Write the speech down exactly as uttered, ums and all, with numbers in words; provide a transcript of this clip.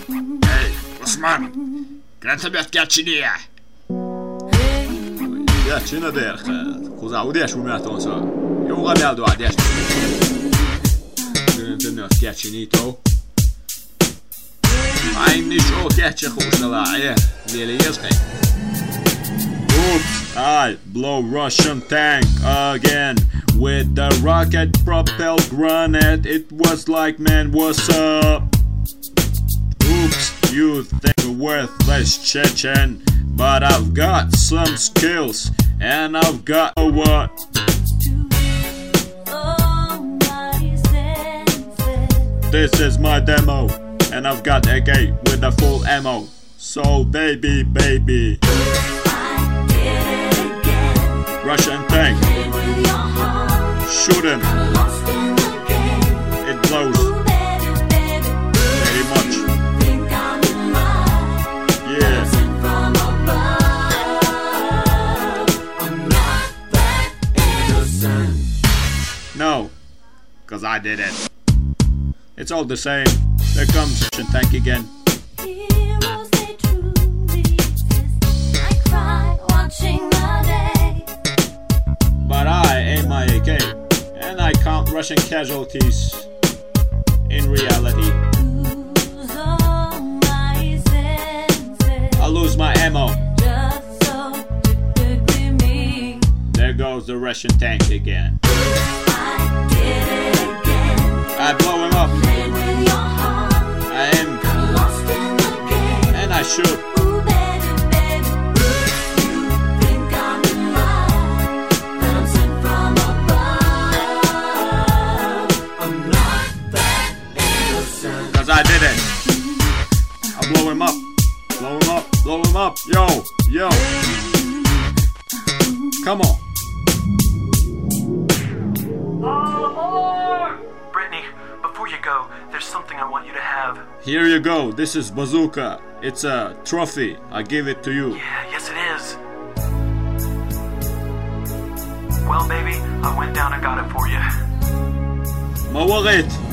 Эй, Усман, когда тебя отгачили? Gärtjina derkhet, kun sä udes umiaton saa. Joka mieltä on des. Kyllä tänne on gärtjinito. Aini show gärtjä kuusella ja vielä jäskai. Oops, I blow Russian tank again with the rocket propelled grenade. It was like, man, what's up? Oops, you think you're worthless Chechen, but I've got some skills and I've got a what? This is my demo and I've got a K with a full ammo. So baby, baby, Russian tank, shoot him. It blows very much. Yeah. No, cause I did it. It's all the same. There comes Russian tank again. But I aim my A K and I count Russian casualties in reality. I lose my ammo. There goes the Russian tank again. I blow him up. I aim and I shoot. Cause I did it. I blow him up. Blow him up. Blow him up. Yo. Yo. Come on. Brittany, before you go, there's something I want you to have. Here you go. This is bazooka. It's a trophy. I give it to you. Yeah, yes it is. Well, baby, I went down and got it for you. ما وغيت